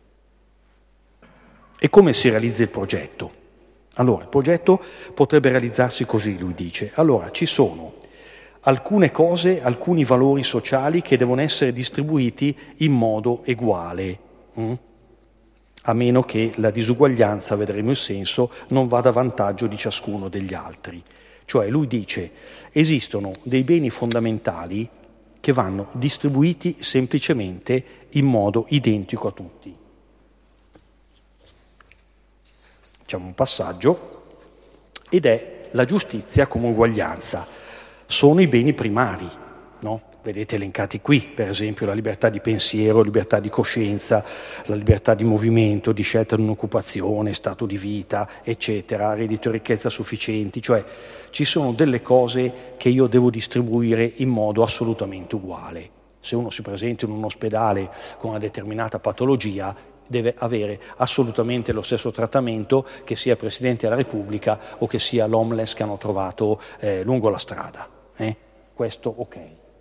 E come si realizza il progetto? Allora, il progetto potrebbe realizzarsi così, lui dice. Allora, ci sono alcune cose, alcuni valori sociali che devono essere distribuiti in modo uguale, a meno che la disuguaglianza, vedremo il senso, non vada a vantaggio di ciascuno degli altri. Cioè, lui dice, esistono dei beni fondamentali che vanno distribuiti semplicemente in modo identico a tutti. Facciamo un passaggio, ed è la giustizia come uguaglianza. Sono i beni primari, no? Vedete elencati qui, per esempio la libertà di pensiero, libertà di coscienza, la libertà di movimento, di scelta di un'occupazione, stato di vita, eccetera, reddito e ricchezza sufficienti, cioè ci sono delle cose che io devo distribuire in modo assolutamente uguale. Se uno si presenta in un ospedale con una determinata patologia, deve avere assolutamente lo stesso trattamento che sia Presidente della Repubblica o che sia l'homeless che hanno trovato lungo la strada. Questo ok.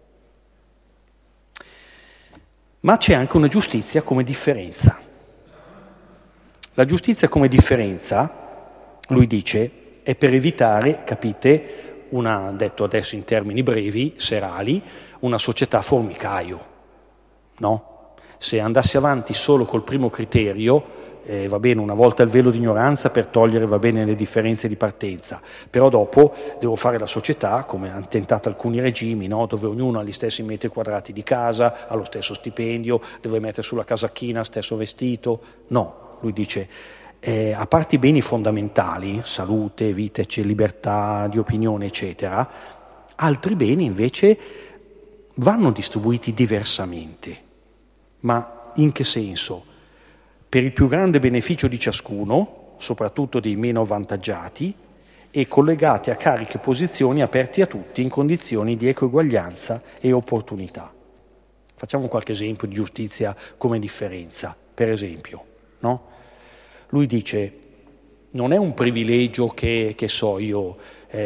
Ma c'è anche una giustizia come differenza. La giustizia come differenza, lui dice, è per evitare, capite, detto adesso in termini brevi, serali, una società formicaio, no? Se andassi avanti solo col primo criterio, va bene, una volta il velo di ignoranza per togliere, va bene, le differenze di partenza, però dopo devo fare la società, come hanno tentato alcuni regimi, no? Dove ognuno ha gli stessi metri quadrati di casa, ha lo stesso stipendio, deve mettere sulla casacchina, stesso vestito. No, lui dice, a parte i beni fondamentali, salute, vita, libertà di opinione, eccetera, altri beni invece vanno distribuiti diversamente. Ma in che senso? Per il più grande beneficio di ciascuno, soprattutto dei meno avvantaggiati, e collegati a cariche e posizioni aperti a tutti in condizioni di equeguaglianza e opportunità. Facciamo qualche esempio di giustizia come differenza. Per esempio, no? Lui dice: non è un privilegio che so io,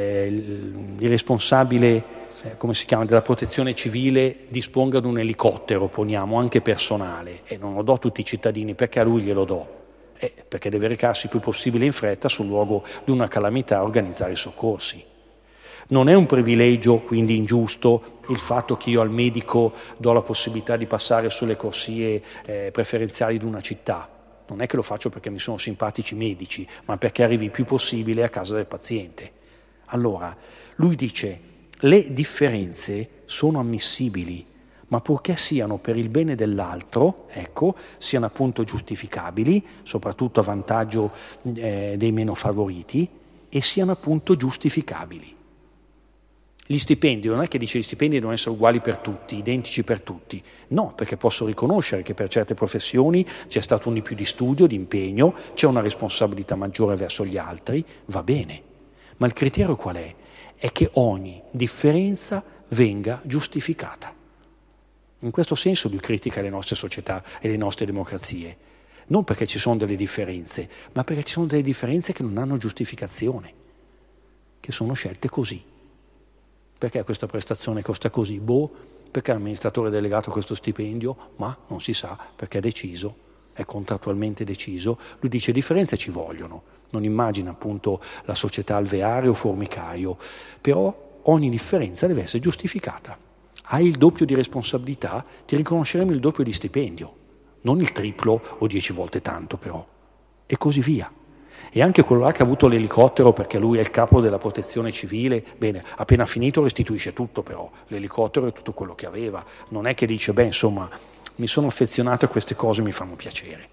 il responsabile, come si chiama, della protezione civile disponga di un elicottero, poniamo, anche personale, e non lo do a tutti i cittadini, perché a lui glielo do? Perché deve recarsi il più possibile in fretta sul luogo di una calamità a organizzare i soccorsi. Non è un privilegio, quindi ingiusto, il fatto che io al medico do la possibilità di passare sulle corsie preferenziali di una città. Non è che lo faccio perché mi sono simpatici i medici, ma perché arrivi il più possibile a casa del paziente. Allora, lui dice: le differenze sono ammissibili, ma purché siano per il bene dell'altro, ecco, siano appunto giustificabili, soprattutto a vantaggio dei meno favoriti, e siano appunto giustificabili. Gli stipendi, non è che dice gli stipendi devono essere uguali per tutti, identici per tutti. No, perché posso riconoscere che per certe professioni c'è stato un di più di studio, di impegno, c'è una responsabilità maggiore verso gli altri, va bene. Ma il criterio qual è? È che ogni differenza venga giustificata. In questo senso lui critica le nostre società e le nostre democrazie. Non perché ci sono delle differenze, ma perché ci sono delle differenze che non hanno giustificazione, che sono scelte così. Perché questa prestazione costa così? Perché l'amministratore delegato questo stipendio? Ma non si sa, perché è deciso, è contrattualmente deciso. Lui dice: differenze ci vogliono. Non immagina appunto la società alveare o formicaio, però ogni differenza deve essere giustificata. Hai il doppio di responsabilità, ti riconosceremo il doppio di stipendio, non il triplo o 10 volte tanto però, e così via. E anche quello là che ha avuto l'elicottero perché lui è il capo della protezione civile, bene, appena finito restituisce tutto, però l'elicottero è tutto quello che aveva, non è che dice: beh, insomma, mi sono affezionato a queste cose, mi fanno piacere.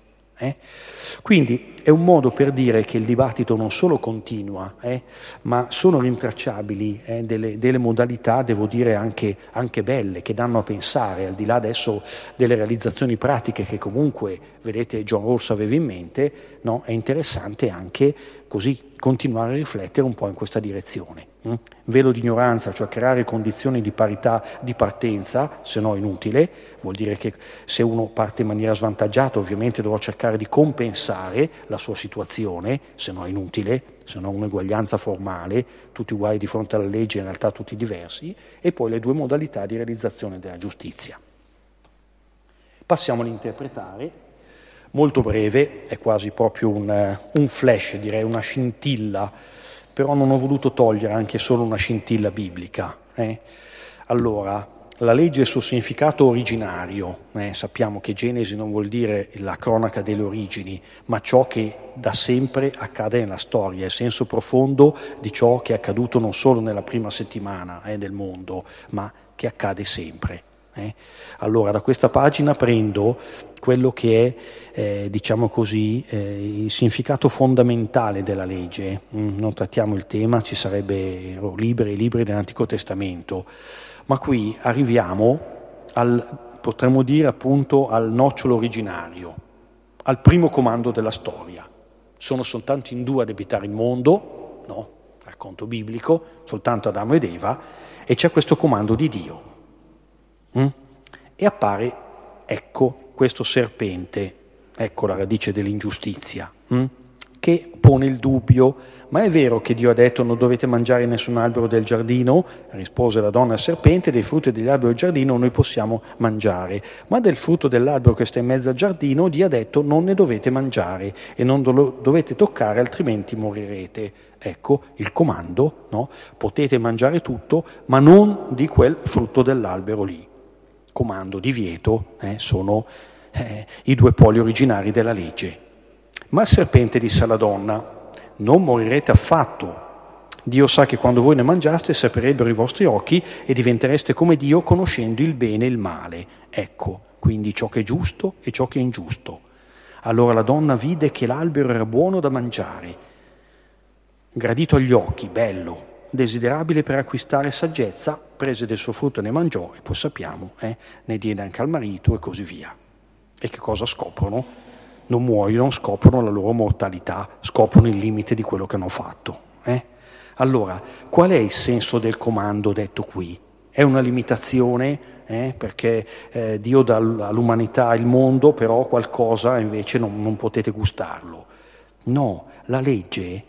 Quindi è un modo per dire che il dibattito non solo continua, ma sono rintracciabili delle modalità, devo dire anche belle, che danno a pensare, al di là adesso delle realizzazioni pratiche che comunque, vedete, John Rawls aveva in mente, no? È interessante anche così continuare a riflettere un po' in questa direzione. Velo di ignoranza, cioè creare condizioni di parità di partenza, se no inutile, vuol dire che se uno parte in maniera svantaggiata ovviamente dovrò cercare di compensare la sua situazione, se no inutile, se no un'eguaglianza formale, tutti uguali di fronte alla legge, in realtà tutti diversi, e poi le due modalità di realizzazione della giustizia. Passiamo all'interpretare, molto breve, è quasi proprio un flash, direi una scintilla, però non ho voluto togliere anche solo una scintilla biblica. Allora, la legge e il suo significato originario, sappiamo che Genesi non vuol dire la cronaca delle origini, ma ciò che da sempre accade nella storia, il senso profondo di ciò che è accaduto non solo nella prima settimana del mondo, ma che accade sempre. Allora, da questa pagina prendo quello che è, diciamo così, il significato fondamentale della legge. Non trattiamo il tema, ci sarebbero libri e libri dell'Antico Testamento, ma qui arriviamo potremmo dire appunto al nocciolo originario, al primo comando della storia. Sono soltanto in due ad abitare il mondo, no? Racconto biblico, soltanto Adamo ed Eva, e c'è questo comando di Dio. E appare, ecco, questo serpente, ecco la radice dell'ingiustizia, che pone il dubbio: ma è vero che Dio ha detto non dovete mangiare nessun albero del giardino? Rispose la donna al serpente: dei frutti degli alberi del giardino noi possiamo mangiare, ma del frutto dell'albero che sta in mezzo al giardino Dio ha detto non ne dovete mangiare e non lo dovete toccare, altrimenti morirete. Ecco il comando, no? Potete mangiare tutto, ma non di quel frutto dell'albero lì. Comando, divieto, sono i due poli originari della legge. Ma il serpente disse alla donna: non morirete affatto. Dio sa che quando voi ne mangiaste saperebbero i vostri occhi e diventereste come Dio, conoscendo il bene e il male. Ecco, quindi ciò che è giusto e ciò che è ingiusto. Allora la donna vide che l'albero era buono da mangiare, gradito agli occhi, bello, desiderabile per acquistare saggezza, prese del suo frutto e ne mangiò, e poi sappiamo, ne diede anche al marito e così via. E che cosa scoprono? Non muoiono, scoprono la loro mortalità, scoprono il limite di quello che hanno fatto. Allora, qual è il senso del comando detto qui? È una limitazione, perché Dio dà all'umanità il mondo, però qualcosa invece non potete gustarlo. No, la legge,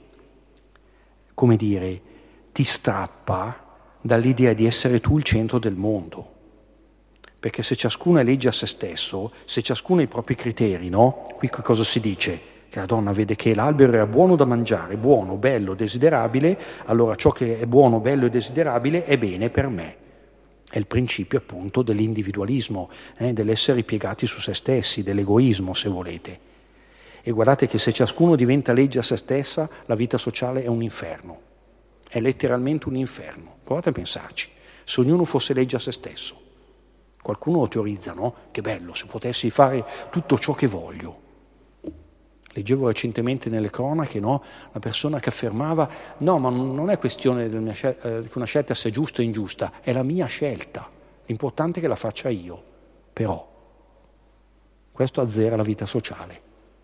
come dire, ti strappa dall'idea di essere tu il centro del mondo. Perché se ciascuno è legge a se stesso, se ciascuno ha i propri criteri, no? Qui che cosa si dice? Che la donna vede che l'albero era buono da mangiare, buono, bello, desiderabile, allora ciò che è buono, bello e desiderabile è bene per me. È il principio appunto dell'individualismo, dell'essere piegati su se stessi, dell'egoismo se volete. E guardate che se ciascuno diventa legge a se stessa, la vita sociale è un inferno. È letteralmente un inferno. Provate a pensarci. Se ognuno fosse legge a se stesso. Qualcuno lo teorizza, no? Che bello, se potessi fare tutto ciò che voglio. Leggevo recentemente nelle cronache, no? Una persona che affermava, no, ma non è questione che una scelta sia giusta o ingiusta, è la mia scelta. L'importante è che la faccia io. Però, questo azzera la vita sociale.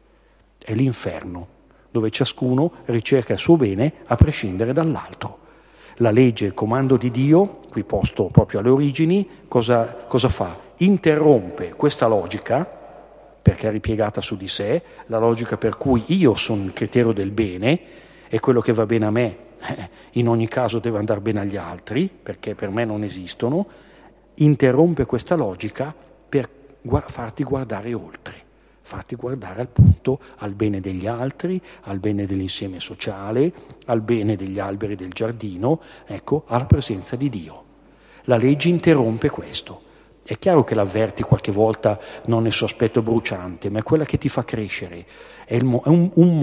È l'inferno, dove ciascuno ricerca il suo bene a prescindere dall'altro. La legge, il comando di Dio, qui posto proprio alle origini, cosa fa? Interrompe questa logica, perché è ripiegata su di sé, la logica per cui io sono il criterio del bene e quello che va bene a me in ogni caso deve andare bene agli altri, perché per me non esistono, interrompe questa logica per farti guardare oltre. Farti guardare appunto al bene degli altri, al bene dell'insieme sociale, al bene degli alberi del giardino, ecco, alla presenza di Dio. La legge interrompe questo. È chiaro che l'avverti qualche volta non nel suo aspetto bruciante, ma è quella che ti fa crescere. È un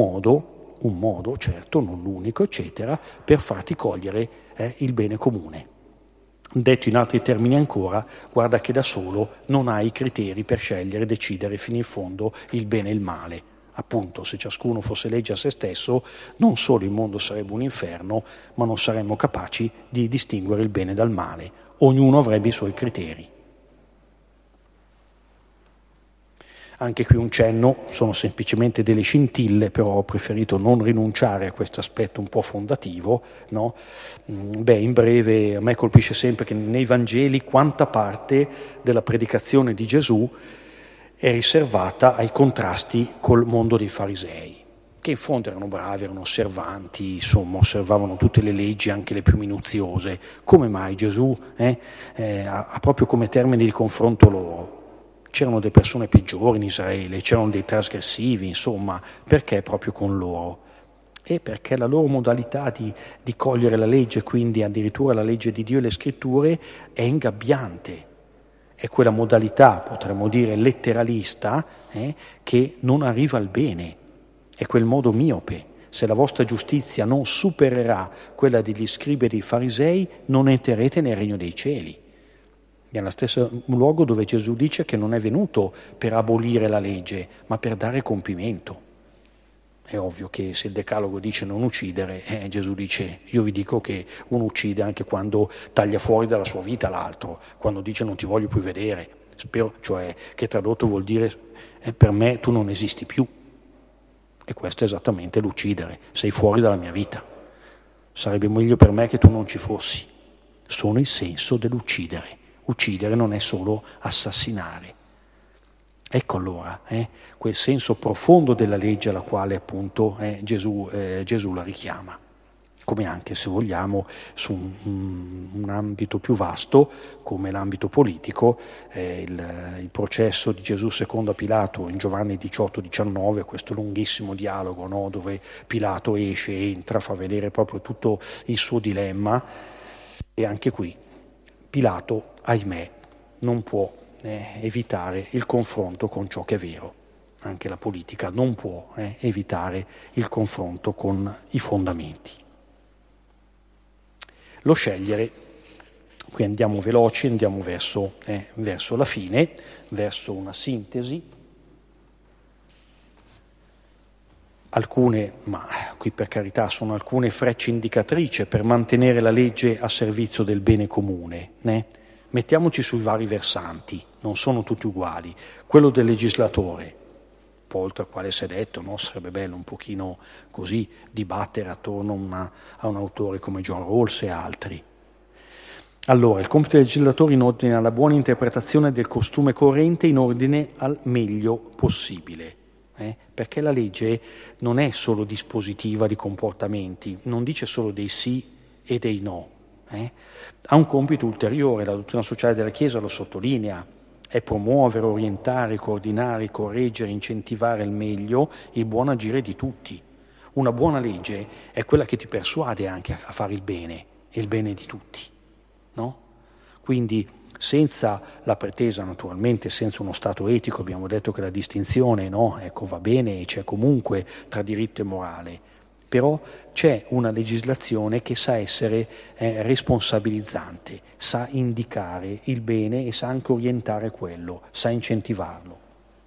modo, certo, non l'unico, eccetera, per farti cogliere il bene comune. Detto in altri termini ancora, guarda che da solo non hai i criteri per scegliere e decidere fino in fondo il bene e il male. Appunto, se ciascuno fosse legge a se stesso, non solo il mondo sarebbe un inferno, ma non saremmo capaci di distinguere il bene dal male. Ognuno avrebbe i suoi criteri. Anche qui un cenno, sono semplicemente delle scintille, però ho preferito non rinunciare a questo aspetto un po' fondativo, no? In breve, a me colpisce sempre che nei Vangeli quanta parte della predicazione di Gesù è riservata ai contrasti col mondo dei farisei, che in fondo erano bravi, erano osservanti, insomma, osservavano tutte le leggi, anche le più minuziose. Come mai Gesù ha proprio come termine di confronto loro? C'erano delle persone peggiori in Israele, c'erano dei trasgressivi, insomma, perché proprio con loro? E perché la loro modalità di cogliere la legge, quindi addirittura la legge di Dio e le scritture, è ingabbiante. È quella modalità, potremmo dire, letteralista, che non arriva al bene. È quel modo miope. Se la vostra giustizia non supererà quella degli scribi e dei farisei, non entrerete nel regno dei cieli. È nello stesso luogo dove Gesù dice che non è venuto per abolire la legge, ma per dare compimento. È ovvio che se il Decalogo dice non uccidere, Gesù dice io vi dico che uno uccide anche quando taglia fuori dalla sua vita l'altro, quando dice non ti voglio più vedere. Spero, cioè, che tradotto vuol dire per me tu non esisti più. E questo è esattamente l'uccidere, sei fuori dalla mia vita. Sarebbe meglio per me che tu non ci fossi. Sono il senso dell'uccidere. Uccidere non è solo assassinare. Ecco allora quel senso profondo della legge alla quale appunto Gesù la richiama, come anche, se vogliamo, su un ambito più vasto come l'ambito politico, il processo di Gesù secondo a Pilato in Giovanni 18-19, questo lunghissimo dialogo, no, dove Pilato esce, entra, fa vedere proprio tutto il suo dilemma, e anche qui Pilato, ahimè, non può evitare il confronto con ciò che è vero. Anche la politica non può evitare il confronto con i fondamenti. Lo scegliere, qui andiamo veloci, andiamo verso la fine, verso una sintesi. alcune, ma qui per carità sono alcune frecce indicatrici per mantenere la legge a servizio del bene comune. Mettiamoci sui vari versanti, non sono tutti uguali. Quello del legislatore, poi oltre al quale si è detto, no, sarebbe bello un pochino così dibattere attorno a un autore come John Rawls e altri. Allora, il compito del legislatore in ordine alla buona interpretazione del costume corrente in ordine al meglio possibile. Perché la legge non è solo dispositiva di comportamenti, non dice solo dei sì e dei no. Ha un compito ulteriore, la dottrina sociale della Chiesa lo sottolinea, è promuovere, orientare, coordinare, correggere, incentivare il meglio, il buon agire di tutti. Una buona legge è quella che ti persuade anche a fare il bene, e il bene di tutti, no? Quindi senza la pretesa, naturalmente, senza uno stato etico, abbiamo detto che la distinzione, no, ecco, va bene, c'è comunque tra diritto e morale, però c'è una legislazione che sa essere responsabilizzante, sa indicare il bene e sa anche orientare quello, sa incentivarlo.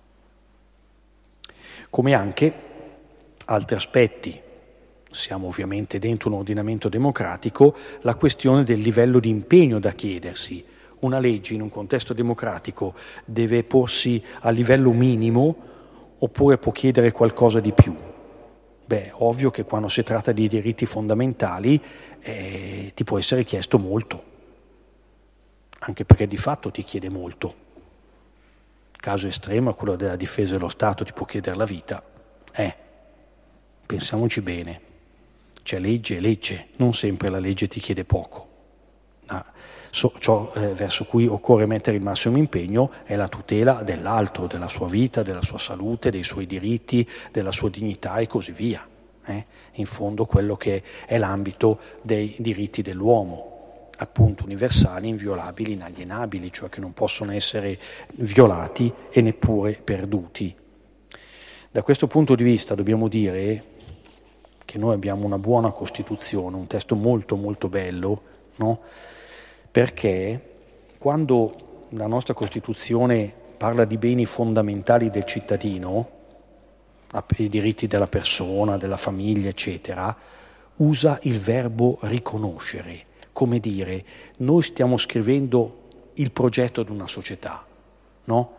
Come anche altri aspetti, siamo ovviamente dentro un ordinamento democratico, la questione del livello di impegno da chiedersi. Una legge in un contesto democratico deve porsi a livello minimo oppure può chiedere qualcosa di più? Ovvio che quando si tratta di diritti fondamentali ti può essere chiesto molto, anche perché di fatto ti chiede molto. Caso estremo è quello della difesa dello Stato, ti può chiedere la vita. Pensiamoci bene, c'è legge e legge, non sempre la legge ti chiede poco. Ciò verso cui occorre mettere il massimo impegno è la tutela dell'altro, della sua vita, della sua salute, dei suoi diritti, della sua dignità e così via. In fondo quello che è l'ambito dei diritti dell'uomo, appunto universali, inviolabili, inalienabili, cioè che non possono essere violati e neppure perduti. Da questo punto di vista dobbiamo dire che noi abbiamo una buona Costituzione, un testo molto molto bello, no? Perché quando la nostra Costituzione parla di beni fondamentali del cittadino, i diritti della persona, della famiglia, eccetera, usa il verbo riconoscere, come dire, noi stiamo scrivendo il progetto di una società, no?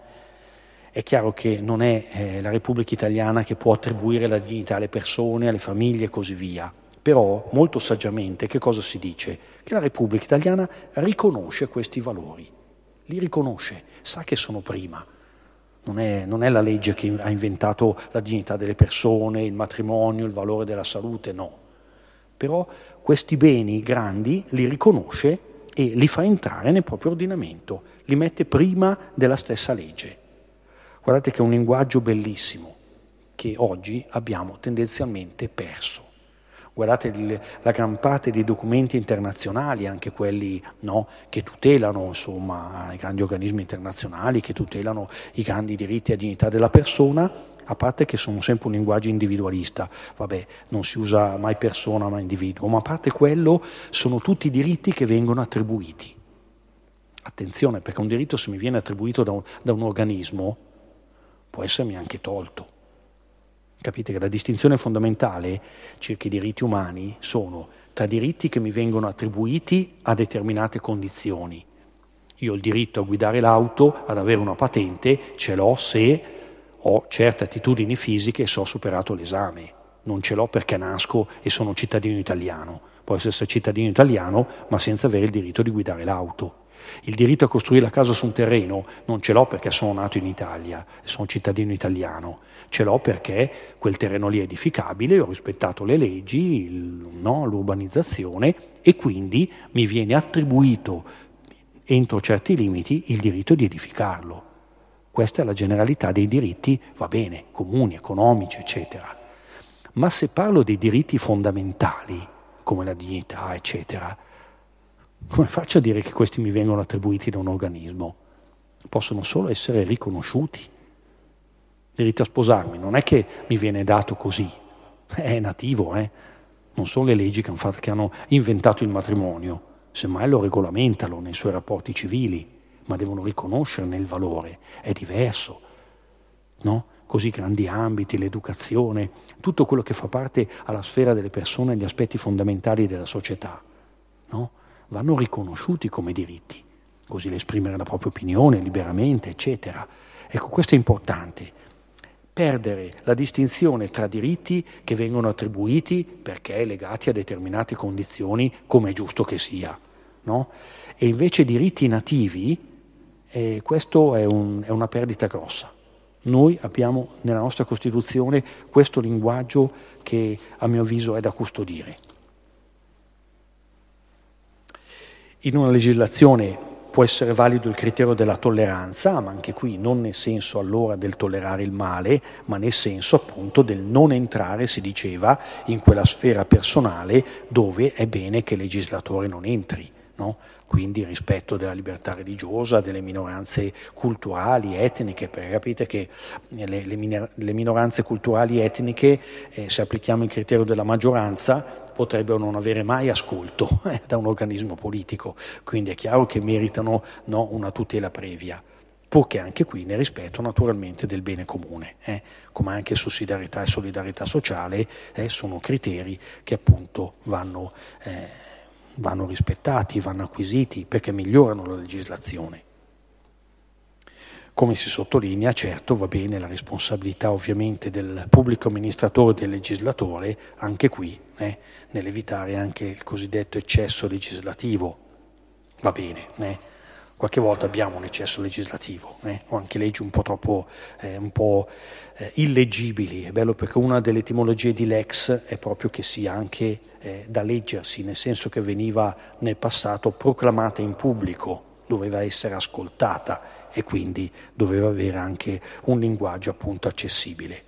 È chiaro che non è la Repubblica Italiana che può attribuire la dignità alle persone, alle famiglie e così via. Però, molto saggiamente, che cosa si dice? Che la Repubblica Italiana riconosce questi valori, li riconosce, sa che sono prima. Non è la legge che ha inventato la dignità delle persone, il matrimonio, il valore della salute, no. Però questi beni grandi li riconosce e li fa entrare nel proprio ordinamento, li mette prima della stessa legge. Guardate che è un linguaggio bellissimo che oggi abbiamo tendenzialmente perso. Guardate la gran parte dei documenti internazionali, anche quelli, no, che tutelano insomma i grandi organismi internazionali, che tutelano i grandi diritti e dignità della persona, a parte che sono sempre un linguaggio individualista, non si usa mai persona ma individuo, ma a parte quello sono tutti diritti che vengono attribuiti. Attenzione, perché un diritto, se mi viene attribuito da un organismo, può essermi anche tolto. Capite che la distinzione fondamentale circa i diritti umani sono tra diritti che mi vengono attribuiti a determinate condizioni. Io ho il diritto a guidare l'auto, ad avere una patente, ce l'ho se ho certe attitudini fisiche e se ho superato l'esame. Non ce l'ho perché nasco e sono cittadino italiano. Posso essere cittadino italiano ma senza avere il diritto di guidare l'auto. Il diritto a costruire la casa su un terreno non ce l'ho perché sono nato in Italia e sono cittadino italiano, ce l'ho perché quel terreno lì è edificabile, ho rispettato le leggi, l'urbanizzazione e quindi mi viene attribuito entro certi limiti il diritto di edificarlo. Questa è la generalità dei diritti, va bene, comuni, economici, eccetera. Ma se parlo dei diritti fondamentali, come la dignità, eccetera, come faccio a dire che questi mi vengono attribuiti da un organismo? Possono solo essere riconosciuti. Il diritto a sposarmi non è che mi viene dato così, è nativo, Non sono le leggi che hanno inventato il matrimonio, semmai lo regolamentano nei suoi rapporti civili, ma devono riconoscerne il valore, è diverso, no? così grandi ambiti, l'educazione, tutto quello che fa parte alla sfera delle persone e gli aspetti fondamentali della società, no? Vanno riconosciuti come diritti, così l'esprimere la propria opinione liberamente, eccetera. Ecco, questo è importante. Perdere la distinzione tra diritti che vengono attribuiti perché legati a determinate condizioni, come è giusto che sia, no? E invece diritti nativi, questo è una perdita grossa. Noi abbiamo nella nostra Costituzione questo linguaggio che a mio avviso è da custodire. In una legislazione può essere valido il criterio della tolleranza, ma anche qui non nel senso allora del tollerare il male, ma nel senso appunto del non entrare, si diceva, in quella sfera personale dove è bene che il legislatore non entri, no? Quindi il rispetto della libertà religiosa, delle minoranze culturali, etniche, perché capite che le minoranze culturali etniche, se applichiamo il criterio della maggioranza, potrebbero non avere mai ascolto da un organismo politico, quindi è chiaro che meritano una tutela previa, purché anche qui nel rispetto naturalmente del bene comune, come anche sussidiarietà e solidarietà sociale sono criteri che appunto vanno rispettati, vanno acquisiti perché migliorano la legislazione. Come si sottolinea, certo va bene la responsabilità ovviamente del pubblico amministratore e del legislatore, anche qui, nell'evitare anche il cosiddetto eccesso legislativo. Va bene, qualche volta abbiamo un eccesso legislativo, o anche leggi un po' troppo, illeggibili. È bello perché una delle etimologie di lex è proprio che sia anche da leggersi, nel senso che veniva nel passato proclamata in pubblico, doveva essere ascoltata e quindi doveva avere anche un linguaggio appunto accessibile.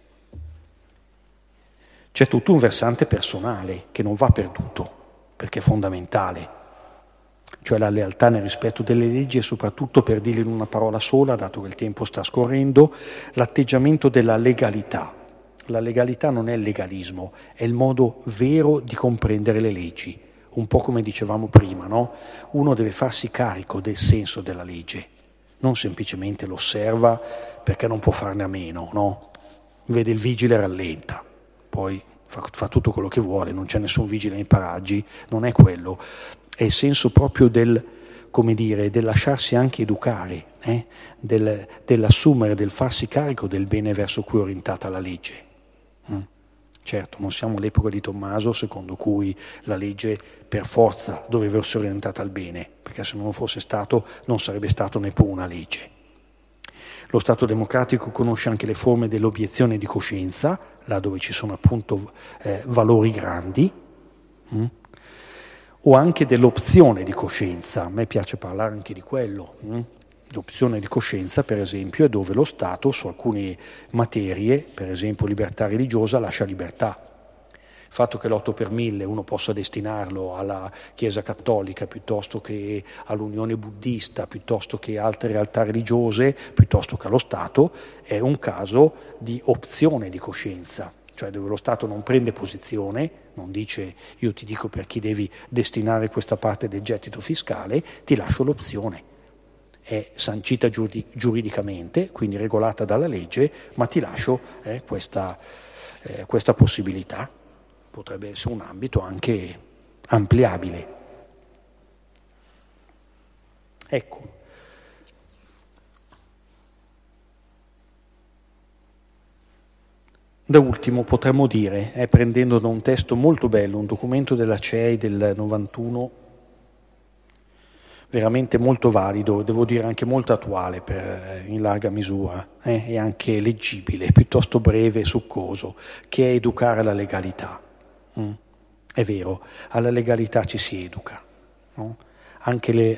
C'è tutto un versante personale che non va perduto, perché è fondamentale, cioè la lealtà nel rispetto delle leggi e soprattutto, per dirlo in una parola sola, dato che il tempo sta scorrendo, l'atteggiamento della legalità. La legalità non è il legalismo, è il modo vero di comprendere le leggi, un po' come dicevamo prima, no? Uno deve farsi carico del senso della legge, non semplicemente lo osserva perché non può farne a meno, no? Vede il vigile e rallenta, poi fa tutto quello che vuole, non c'è nessun vigile nei paraggi, non è quello, è il senso proprio del lasciarsi anche educare, dell'assumere, del farsi carico del bene verso cui è orientata la legge. Certo, non siamo all'epoca di Tommaso, secondo cui la legge per forza doveva essere orientata al bene, perché se non fosse stato non sarebbe stato neppure una legge. Lo Stato democratico conosce anche le forme dell'obiezione di coscienza, là dove ci sono appunto valori grandi, o anche dell'opzione di coscienza. A me piace parlare anche di quello. L'opzione di coscienza, per esempio, è dove lo Stato su alcune materie, per esempio libertà religiosa, lascia libertà. Il fatto che l'8 per 1000 uno possa destinarlo alla Chiesa Cattolica piuttosto che all'Unione Buddista, piuttosto che altre realtà religiose, piuttosto che allo Stato, è un caso di opzione di coscienza, cioè dove lo Stato non prende posizione, non dice io ti dico per chi devi destinare questa parte del gettito fiscale, ti lascio l'opzione. È sancita giuridicamente, quindi regolata dalla legge, ma ti lascio questa possibilità. Potrebbe essere un ambito anche ampliabile. Ecco. Da ultimo potremmo dire, prendendo da un testo molto bello, un documento della CEI del 91, veramente molto valido, devo dire anche molto attuale in larga misura, e anche leggibile, piuttosto breve e succoso, che è educare alla legalità. È vero, alla legalità ci si educa, no? Anche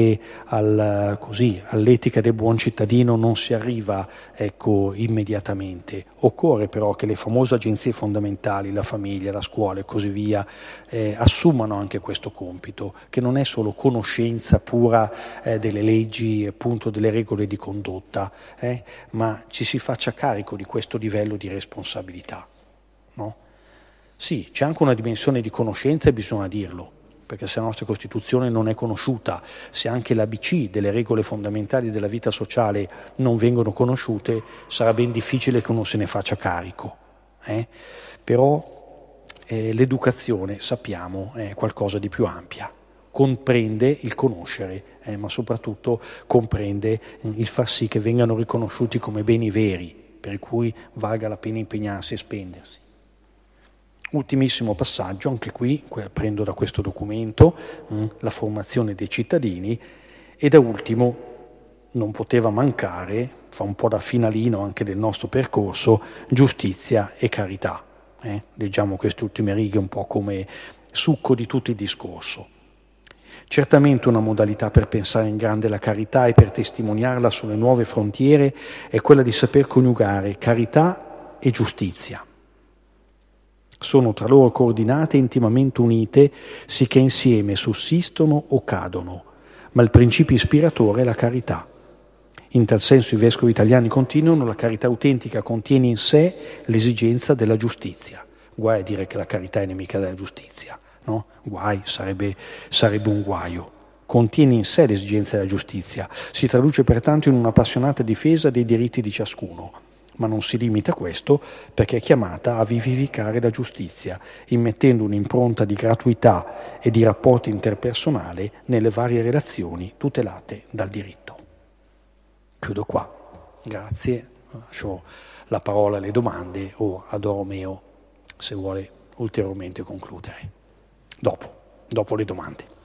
all'etica del buon cittadino non si arriva immediatamente. Occorre però che le famose agenzie fondamentali, la famiglia, la scuola e così via, assumano anche questo compito, che non è solo conoscenza pura delle leggi, appunto delle regole di condotta, ma ci si faccia carico di questo livello di responsabilità, no? Sì, c'è anche una dimensione di conoscenza e bisogna dirlo, perché se la nostra Costituzione non è conosciuta, se anche l'ABC delle regole fondamentali della vita sociale non vengono conosciute, sarà ben difficile che uno se ne faccia carico. Però l'educazione, sappiamo, è qualcosa di più ampia. Comprende il conoscere, ma soprattutto comprende il far sì che vengano riconosciuti come beni veri, per cui valga la pena impegnarsi e spendersi. Ultimissimo passaggio, anche qui prendo da questo documento, la formazione dei cittadini, e da ultimo non poteva mancare, fa un po' da finalino anche del nostro percorso, giustizia e carità. Leggiamo queste ultime righe un po' come succo di tutto il discorso. Certamente una modalità per pensare in grande la carità e per testimoniarla sulle nuove frontiere è quella di saper coniugare carità e giustizia. Sono tra loro coordinate e intimamente unite, sicché insieme sussistono o cadono, ma il principio ispiratore è la carità. In tal senso i vescovi italiani continuano: la carità autentica contiene in sé l'esigenza della giustizia. Guai a dire che la carità è nemica della giustizia, no? Guai, sarebbe un guaio. Contiene in sé l'esigenza della giustizia, si traduce pertanto in un'appassionata difesa dei diritti di ciascuno, ma non si limita a questo, perché è chiamata a vivificare la giustizia, immettendo un'impronta di gratuità e di rapporti interpersonali nelle varie relazioni tutelate dal diritto. Chiudo qua, grazie, lascio la parola alle domande o ad Romeo se vuole ulteriormente concludere. Dopo le domande.